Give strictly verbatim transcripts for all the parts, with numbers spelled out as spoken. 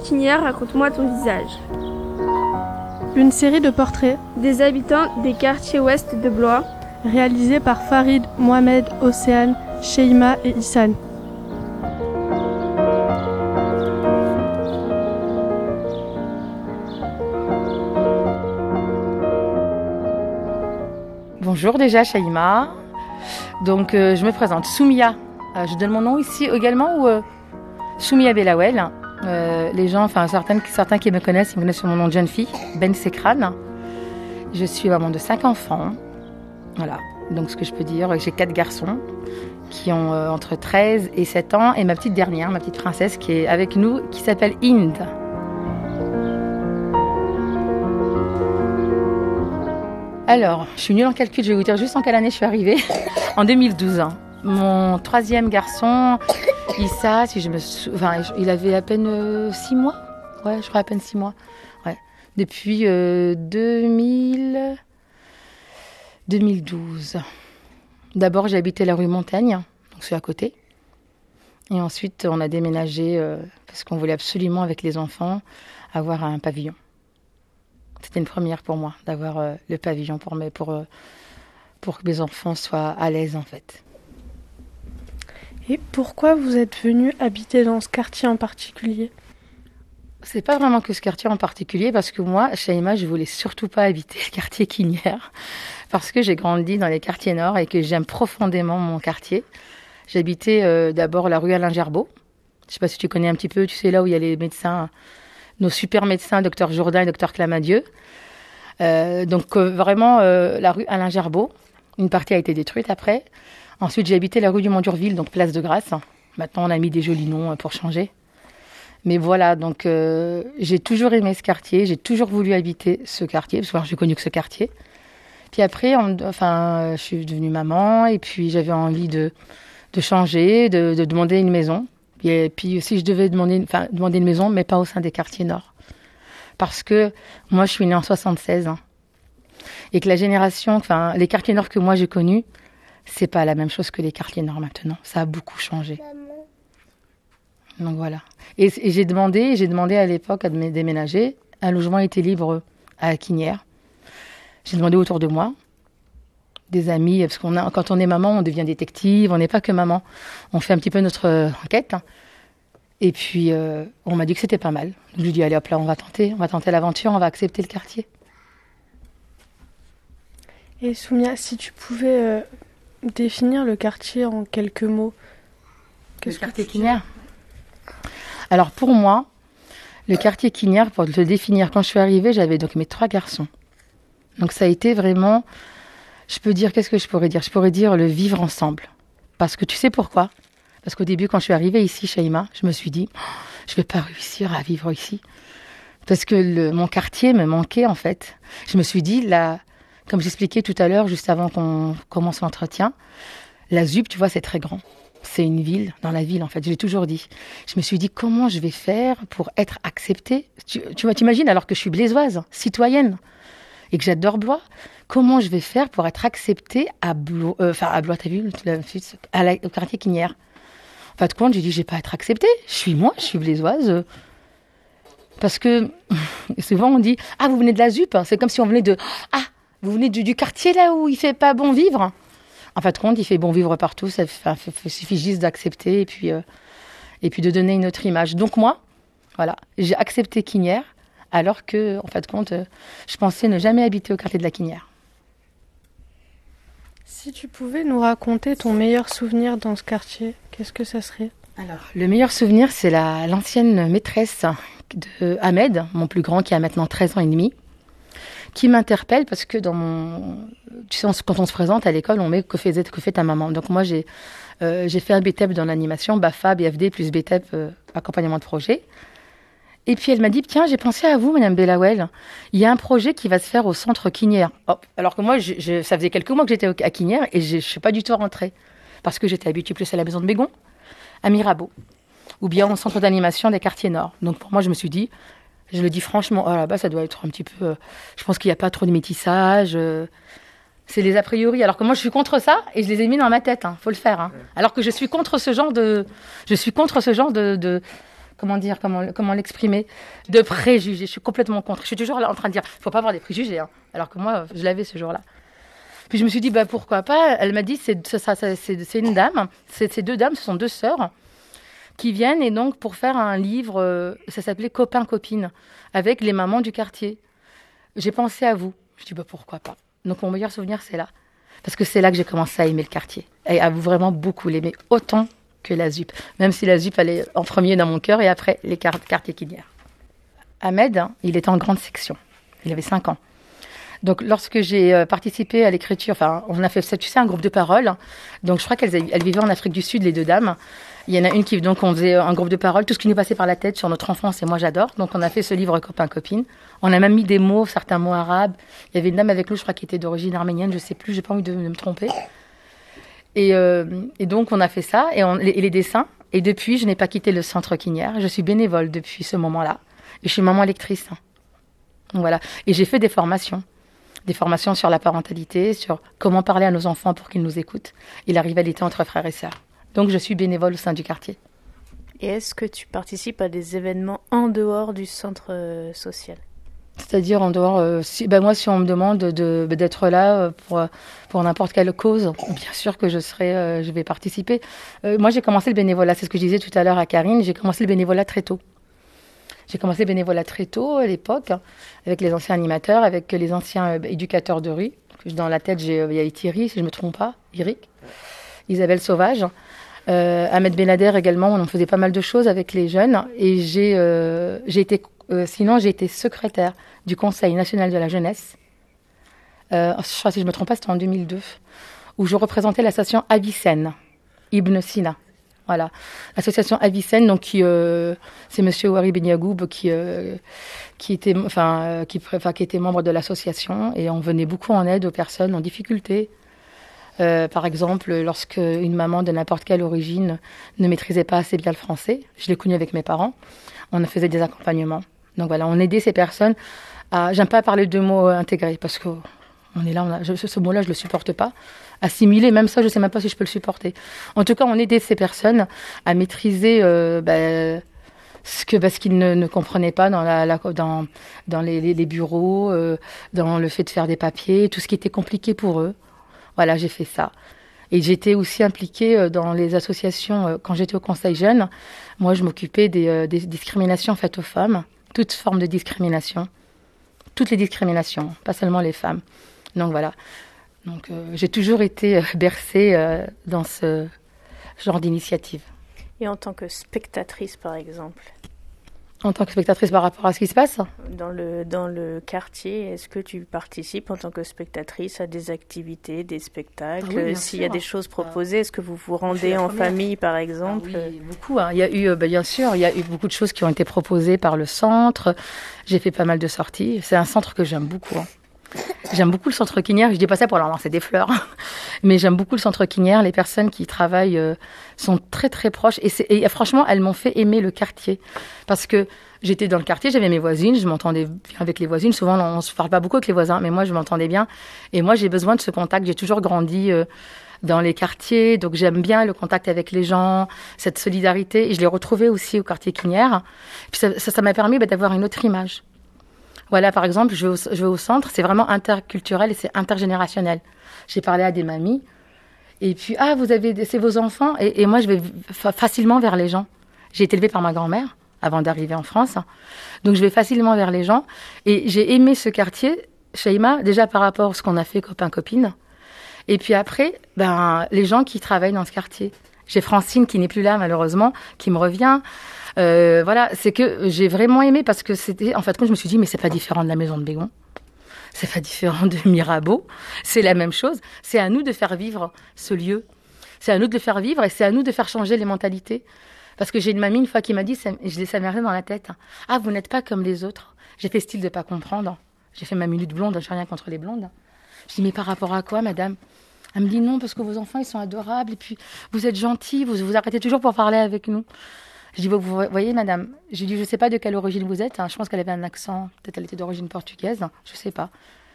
Quinière, raconte-moi ton visage. Une série de portraits des habitants des quartiers ouest de Blois, réalisés par Farid, Mohamed, Océane, Sheima et Issan. Bonjour déjà Sheima. Donc euh, je me présente, Soumia. Euh, je donne mon nom ici également ou euh, Soumia Belawel. Euh, les gens, enfin certains, certains qui me connaissent, ils me connaissent sur mon nom de jeune fille, Ben Sekran. Je suis maman de cinq enfants. Voilà. Donc ce que je peux dire, j'ai quatre garçons qui ont euh, entre treize et sept ans et ma petite dernière, ma petite princesse qui est avec nous, qui s'appelle Inde. Alors, je suis nulle en calcul, je vais vous dire juste en quelle année je suis arrivée. En deux mille douze. Mon troisième garçon, Issa, si je me sou... enfin, il avait à peine euh, six mois. Ouais, je crois à peine six mois. Ouais. Depuis euh, deux mille... deux mille douze. D'abord, j'ai habité la rue Montaigne, donc c'est à côté. Et ensuite, on a déménagé euh, parce qu'on voulait absolument, avec les enfants, avoir un pavillon. C'était une première pour moi, d'avoir euh, le pavillon pour, mes, pour, euh, pour que mes enfants soient à l'aise, en fait. Et pourquoi vous êtes venu habiter dans ce quartier en particulier ? C'est pas vraiment que ce quartier en particulier, parce que moi, Sheima, je voulais surtout pas habiter le quartier Quinière, parce que j'ai grandi dans les quartiers nord et que j'aime profondément mon quartier. J'habitais euh, d'abord la rue Alain Gerbaud. Je sais pas si tu connais un petit peu, tu sais, là où il y a les médecins... nos super médecins, docteur Jourdain et docteur Clamadieu. Euh, donc euh, vraiment, euh, la rue Alain Gerbaud, une partie a été détruite après. Ensuite, j'ai habité la rue du Mont-Durville, donc place de Grâce. Maintenant, on a mis des jolis noms pour changer. Mais voilà, donc euh, j'ai toujours aimé ce quartier, j'ai toujours voulu habiter ce quartier, parce que j'ai connu que ce quartier. Puis après, on, enfin, je suis devenue maman, et puis j'avais envie de, de changer, de, de demander une maison. Et puis aussi, je devais demander, enfin, demander une maison, mais pas au sein des quartiers nord. Parce que moi, je suis née en soixante-seize. Hein, et que la génération, enfin, les quartiers nord que moi j'ai connus, c'est pas la même chose que les quartiers nord maintenant. Ça a beaucoup changé. Donc voilà. Et, et j'ai demandé, j'ai demandé à l'époque à déménager. Un logement était libre à Quinière. J'ai demandé autour de moi. Des amis, parce qu'on a, quand on est maman, on devient détective, on n'est pas que maman. On fait un petit peu notre euh, enquête. Hein. Et puis, euh, on m'a dit que c'était pas mal. Donc, je lui ai dit, allez hop là, on va tenter, on va tenter l'aventure, on va accepter le quartier. Et Soumia, si tu pouvais euh, définir le quartier en quelques mots. Le quartier Quinière. Alors, pour moi, le quartier Quinière, pour le définir, quand je suis arrivée, j'avais donc mes trois garçons. Donc, ça a été vraiment... Je peux dire, qu'est-ce que je pourrais dire ? Je pourrais dire le vivre ensemble. Parce que tu sais pourquoi ? Parce qu'au début, quand je suis arrivée ici, Sheima, je me suis dit, oh, je ne vais pas réussir à vivre ici. Parce que le, mon quartier me manquait, en fait. Je me suis dit, là, comme j'expliquais tout à l'heure, juste avant qu'on commence l'entretien, la Z U P, tu vois, c'est très grand. C'est une ville, dans la ville, en fait. Je l'ai toujours dit. Je me suis dit, comment je vais faire pour être acceptée ? Tu, tu vois, t'imagines, alors que je suis blésoise, citoyenne, et que j'adore Blois, comment je vais faire pour être acceptée à Blois, euh, enfin à Blois, t'as vu, à la, au quartier Quinière. En fin de compte, j'ai dit, je vais pas être acceptée. Je suis moi, je suis blésoise. Parce que souvent on dit, ah, vous venez de la Z U P. C'est comme si on venait de, ah, vous venez du, du quartier là où il fait pas bon vivre. En fin de compte, il fait bon vivre partout. Ça fait, il suffit juste d'accepter et puis, euh, et puis de donner une autre image. Donc moi, voilà, j'ai accepté Quinière. Alors que, en fin de compte, je pensais ne jamais habiter au quartier de la Quinière. Si tu pouvais nous raconter ton meilleur souvenir dans ce quartier, qu'est-ce que ça serait ? Alors, le meilleur souvenir, c'est la, l'ancienne maîtresse de Ahmed, mon plus grand, qui a maintenant treize ans et demi, qui m'interpelle parce que dans mon... Tu sais, quand on se présente à l'école, on met que fait, que fait ta maman. Donc moi, j'ai, euh, j'ai fait un B T E P dans l'animation, B A F A, B F D, plus B T E P, euh, accompagnement de projet. Et puis elle m'a dit, tiens, j'ai pensé à vous, Madame Belawel. Il y a un projet qui va se faire au centre Quinière. Oh, alors que moi, je, je, ça faisait quelques mois que j'étais à Quinière et je ne suis pas du tout rentrée. Parce que j'étais habituée plus à la maison de Bégon, à Mirabeau, ou bien au centre d'animation des quartiers nord. Donc pour moi, je me suis dit, je le dis franchement, oh là-bas, ça doit être un petit peu... Euh, je pense qu'il n'y a pas trop de métissage. Euh, c'est les a priori. Alors que moi, je suis contre ça et je les ai mis dans ma tête. Il hein, faut le faire. Hein. Alors que je suis contre ce genre de... Je suis contre ce genre de... de comment dire, comment, comment l'exprimer, de préjugés. Je suis complètement contre. Je suis toujours là en train de dire, il ne faut pas avoir des préjugés, hein. Alors que moi, je l'avais ce jour-là. Puis je me suis dit, bah, pourquoi pas. Elle m'a dit, c'est, ça, ça, c'est, c'est une dame, c'est, ces deux dames, ce sont deux sœurs qui viennent et donc pour faire un livre, euh, ça s'appelait Copain-Copine, avec les mamans du quartier. J'ai pensé à vous. Je dis, bah, pourquoi pas. Donc mon meilleur souvenir, c'est là. Parce que c'est là que j'ai commencé à aimer le quartier. Et à vraiment beaucoup l'aimer, autant que la Z U P. Même si la Z U P, elle est en premier dans mon cœur et après les quart- quartiers Quinière. Ahmed, hein, il était en grande section. Il avait cinq ans. Donc, lorsque j'ai euh, participé à l'écriture, enfin, on a fait, tu sais, un groupe de parole. Donc, je crois qu'elles elles vivaient en Afrique du Sud, les deux dames. Il y en a une qui, donc, on faisait un groupe de parole, tout ce qui nous passait par la tête sur notre enfance, et moi, j'adore. Donc, on a fait ce livre Copain-Copine. On a même mis des mots, certains mots arabes. Il y avait une dame avec nous, je crois, qui était d'origine arménienne, je sais plus, j'ai pas envie de, de me tromper. Et, euh, et donc, on a fait ça, et, on, et les dessins. Et depuis, je n'ai pas quitté le centre Quinière. Je suis bénévole depuis ce moment-là. Et je suis maman lectrice. Donc, voilà. Et j'ai fait des formations. Des formations sur la parentalité, sur comment parler à nos enfants pour qu'ils nous écoutent, et la rivalité entre frères et sœurs. Donc, je suis bénévole au sein du quartier. Et est-ce que tu participes à des événements en dehors du centre euh, social ? C'est-à-dire en dehors, euh, si, ben moi, si on me demande de, d'être là pour, pour n'importe quelle cause, bien sûr que je serai, euh, je vais participer. Euh, moi, j'ai commencé le bénévolat, c'est ce que je disais tout à l'heure à Karine, j'ai commencé le bénévolat très tôt. J'ai commencé le bénévolat très tôt à l'époque, avec les anciens animateurs, avec les anciens euh, éducateurs de rue. Dans la tête, j'ai, il y a Thierry, si je ne me trompe pas, Eric, Isabelle Sauvage, euh, Ahmed Benader également. On en faisait pas mal de choses avec les jeunes. Et j'ai, euh, j'ai été, euh, sinon, j'ai été secrétaire du Conseil national de la jeunesse. Euh, je crois, si je ne me trompe pas, c'était en deux mille deux, où je représentais l'association Avicenne, Ibn Sina. Voilà, l'association Avicenne, donc qui, euh, c'est Monsieur Ouari Benyagoub qui, euh, qui était, enfin, euh, qui, enfin, qui était membre de l'association, et on venait beaucoup en aide aux personnes en difficulté. Euh, par exemple, lorsque une maman de n'importe quelle origine ne maîtrisait pas assez bien le français, je l'ai connu avec mes parents, on faisait des accompagnements. Donc voilà, on aidait ces personnes à, j'aime pas parler de mots intégrés parce que on est là, on a, je, ce mot-là, je le supporte pas. Assimiler, même ça, je sais même pas si je peux le supporter. En tout cas, on aidait ces personnes à maîtriser euh, bah, ce que parce qu'ils ne, ne comprenaient pas dans la, la dans dans les, les, les bureaux, euh, dans le fait de faire des papiers, tout ce qui était compliqué pour eux. Voilà, j'ai fait ça. Et j'étais aussi impliquée dans les associations quand j'étais au Conseil Jeune. Moi, je m'occupais des, des discriminations faites aux femmes, toutes formes de discrimination, toutes les discriminations, pas seulement les femmes. Donc voilà. Donc euh, j'ai toujours été bercée euh, dans ce genre d'initiative. Et en tant que spectatrice, par exemple ? En tant que spectatrice par rapport à ce qui se passe ? Dans le, dans le quartier, est-ce que tu participes en tant que spectatrice à des activités, des spectacles ? Ah oui, S'il y a des choses proposées, euh, est-ce que vous vous rendez en première. famille, par exemple ? Ah oui, beaucoup. Hein. Il y a eu, bah, bien sûr, il y a eu beaucoup de choses qui ont été proposées par le centre. J'ai fait pas mal de sorties. C'est un centre que j'aime beaucoup. Hein. J'aime beaucoup le centre Quinière. Je dis pas ça pour leur lancer des fleurs, mais j'aime beaucoup le centre Quinière. Les personnes qui y travaillent euh, sont très très proches et, c'est, et franchement, elles m'ont fait aimer le quartier parce que j'étais dans le quartier, j'avais mes voisines, je m'entendais bien avec les voisines. Souvent, on se parle pas beaucoup avec les voisins, mais moi, je m'entendais bien. Et moi, j'ai besoin de ce contact. J'ai toujours grandi euh, dans les quartiers, donc j'aime bien le contact avec les gens, cette solidarité. Et je l'ai retrouvée aussi au quartier Quinière. Et puis ça, ça, ça m'a permis bah, d'avoir une autre image. Voilà, par exemple, je vais, au, je vais au centre, c'est vraiment interculturel et c'est intergénérationnel. J'ai parlé à des mamies, et puis, ah, vous avez, c'est vos enfants, et, et moi, je vais fa- facilement vers les gens. J'ai été élevée par ma grand-mère avant d'arriver en France, donc je vais facilement vers les gens, et j'ai aimé ce quartier, Shaima, déjà par rapport à ce qu'on a fait copain-copine, et puis après, ben, les gens qui travaillent dans ce quartier. J'ai Francine qui n'est plus là, malheureusement, qui me revient. Euh, voilà, c'est que j'ai vraiment aimé parce que c'était, en fait, quand je me suis dit, mais c'est pas différent de la maison de Bégon, c'est pas différent de Mirabeau, c'est la même chose. C'est à nous de faire vivre ce lieu. C'est à nous de le faire vivre et c'est à nous de faire changer les mentalités. Parce que j'ai une mamie une fois qui m'a dit, ça, je ça m'est arrivé dans la tête. Ah, vous n'êtes pas comme les autres. J'ai fait style de pas comprendre. J'ai fait ma minute blonde, je n'ai rien contre les blondes. Je dis, mais par rapport à quoi, madame? Elle me dit non, parce que vos enfants, ils sont adorables, et puis vous êtes gentils, vous vous arrêtez toujours pour parler avec nous. Je dis, vous voyez, madame, je dis, je ne sais pas de quelle origine vous êtes, hein. Je pense qu'elle avait un accent, peut-être elle était d'origine portugaise, je ne sais pas.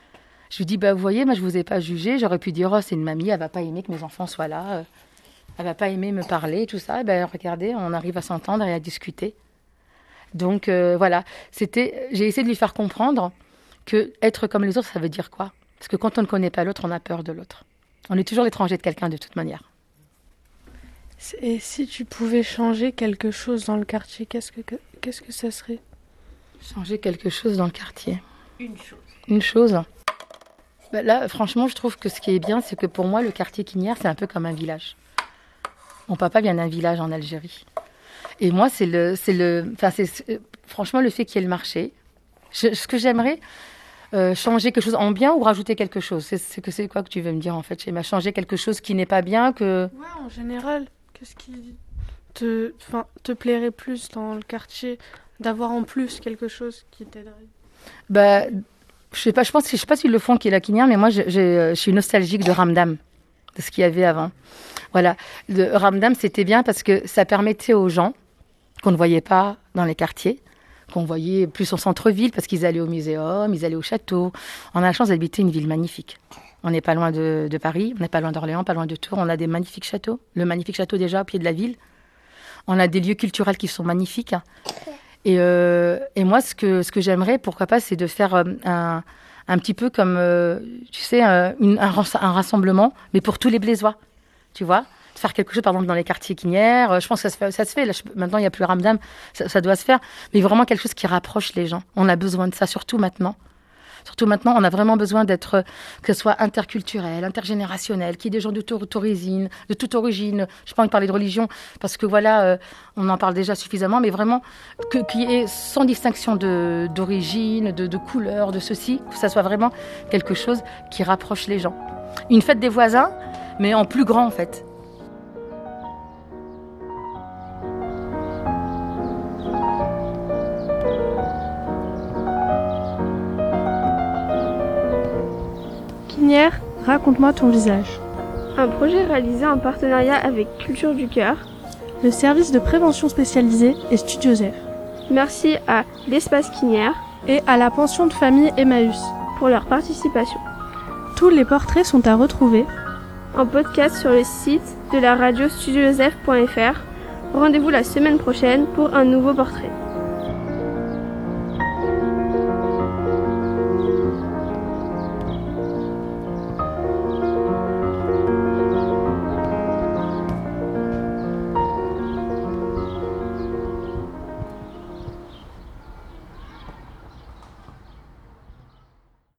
Je lui dis, bah, vous voyez, moi, je ne vous ai pas jugé, j'aurais pu dire, oh, c'est une mamie, elle ne va pas aimer que mes enfants soient là, elle ne va pas aimer me parler, tout ça. Et ben, regardez, on arrive à s'entendre et à discuter. Donc euh, voilà, c'était, j'ai essayé de lui faire comprendre que être comme les autres, ça veut dire quoi? Parce que quand on ne connaît pas l'autre, on a peur de l'autre. On est toujours l'étranger de quelqu'un de toute manière. Et si tu pouvais changer quelque chose dans le quartier, qu'est-ce que, qu'est-ce que ça serait? Changer quelque chose dans le quartier. Une chose. Une chose. Bah là, franchement, je trouve que ce qui est bien, c'est que pour moi, le quartier Quinière, c'est un peu comme un village. Mon papa vient d'un village en Algérie. Et moi, c'est le, c'est le, enfin, c'est, franchement, le fait qu'il y ait le marché. Je, ce que j'aimerais, euh, changer quelque chose en bien ou rajouter quelque chose. C'est, c'est, c'est quoi que tu veux me dire, en fait? J'ai changer quelque chose qui n'est pas bien que... Ouais, en général, qu'est-ce qui te, enfin, te plairait plus dans le quartier? D'avoir en plus quelque chose qui t'aiderait? Bah, je sais pas, je pense, je sais pas s'ils le font qui est la Quinière, mais moi, je, je, je suis nostalgique de Ramdam, de ce qu'il y avait avant. Voilà. Le Ramdam, c'était bien parce que ça permettait aux gens qu'on ne voyait pas dans les quartiers, qu'on voyait plus au centre-ville parce qu'ils allaient au muséum, ils allaient au château. On a la chance d'habiter une ville magnifique. On n'est pas loin de, de Paris, on n'est pas loin d'Orléans, pas loin de Tours. On a des magnifiques châteaux. Le magnifique château déjà au pied de la ville. On a des lieux culturels qui sont magnifiques. Et, euh, et moi, ce que, ce que j'aimerais, pourquoi pas, c'est de faire euh, un, un petit peu comme, euh, tu sais, un, une, un, un rassemblement, mais pour tous les Blésois, tu vois, de faire quelque chose, par exemple, dans les quartiers Quinières. Je pense que ça se fait. Ça se fait. Là, je, maintenant, il n'y a plus Ramdam, ça, ça doit se faire. Mais vraiment quelque chose qui rapproche les gens. On a besoin de ça, surtout maintenant. Surtout maintenant, on a vraiment besoin d'être, que ce soit interculturel, intergénérationnel, qu'il y ait des gens de toute origine, de toute origine. Je n'ai pas envie de parler de religion, parce que voilà, euh, on en parle déjà suffisamment, mais vraiment, que, qu'il y ait sans distinction de, d'origine, de, de couleur, de ceci, que ça soit vraiment quelque chose qui rapproche les gens. Une fête des voisins, mais en plus grand, en fait. Quinière, raconte-moi ton visage. Un projet réalisé en partenariat avec Culture du Cœur, le service de prévention spécialisé et Studio Zef. Merci à l'Espace Quinière et à la pension de famille Emmaüs pour leur participation. Tous les portraits sont à retrouver en podcast sur le site de la radio studio zef point f r. Rendez-vous la semaine prochaine pour un nouveau portrait.